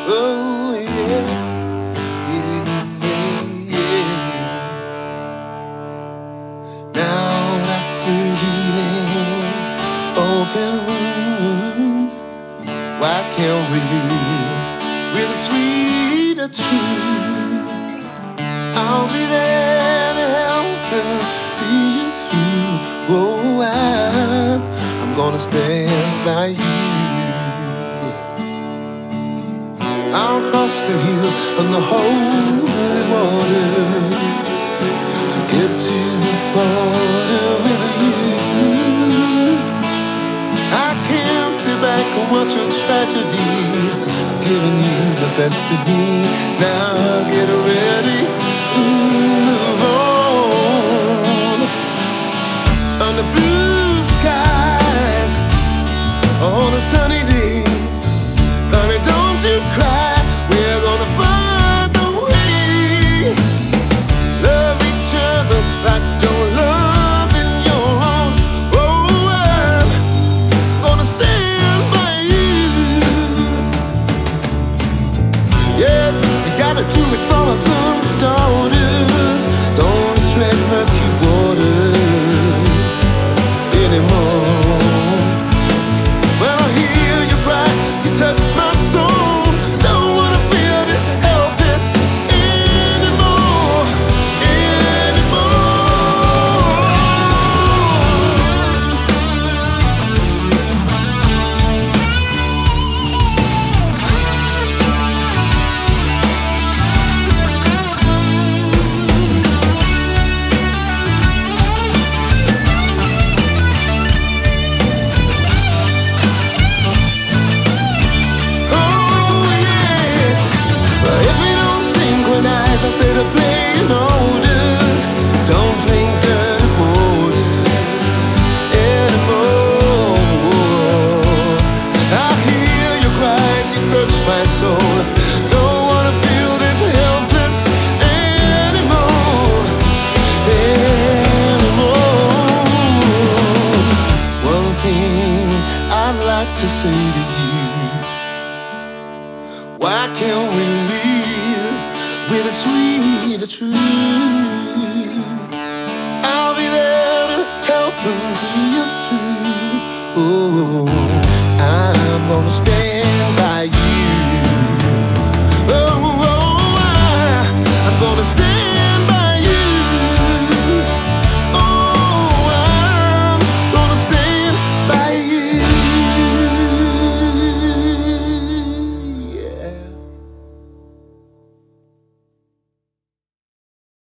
Oh yeah, yeah, yeah, yeah. Now that we're healing open wounds, why can't we live with a sweeter truth? I'll be there to help and see you through. Oh, I'm gonna stand by you. I'll cross the hills and the holy water to get to the border with you. I can't sit back and watch your tragedy. I'm giving you the best of me. Now get ready to move on. Under blue skies, on a sunny day, honey, don't you cry. We're gonna find a way. Love each other like you're loving your own. Oh, I'm gonna stand by you. Yes, we gotta do it for our sons and daughters. Don't tread murky waters anymore. Well, I hear you cry, you touch my soul. Don't wanna feel this helpless anymore, instead of playing orders. Don't drink dirty water anymore. I hear your cries, you touch my soul. Don't wanna feel this helpless anymore, anymore. One thing I'd like to say to you: why can't we live with a sweeter truth?